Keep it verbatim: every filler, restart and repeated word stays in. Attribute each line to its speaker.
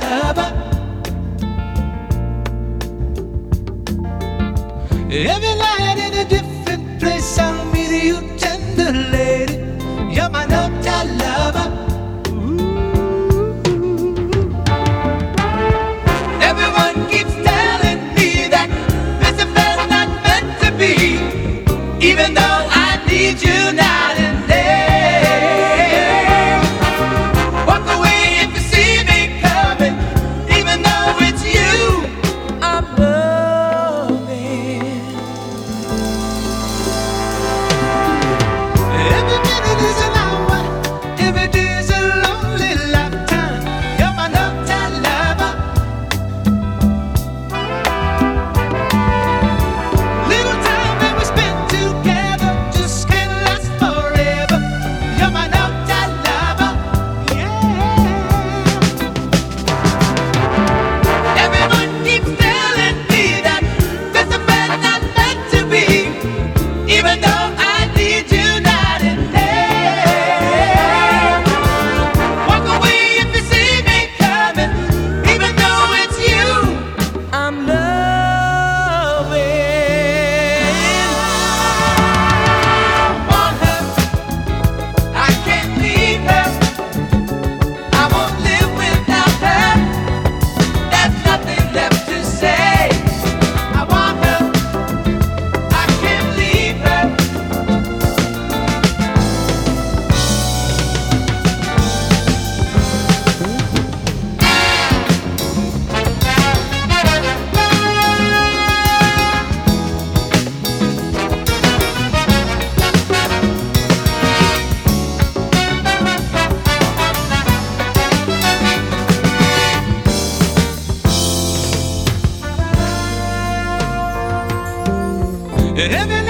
Speaker 1: lover. Every night in a different place, I'll meet you, tender lady. You're my uptight lover. Everyone keeps telling me that this affair's not meant to be, even though I need you night and day. Walk away if you see me coming, even though it's you I'm loving. Every minute is an hour, every day is a lonely lifetime. You're my uptight lover. Little time that we spent together just can't last forever. You're my uptight lover, yeah. Everyone keeps telling me that this affair's not meant to be, even though I need you night and day. Walk away if you see me coming, even though it's you I'm loving. I want her, I can't leave her, I won't live without her. There's nothing left to say. I want her, I can't leave her. Every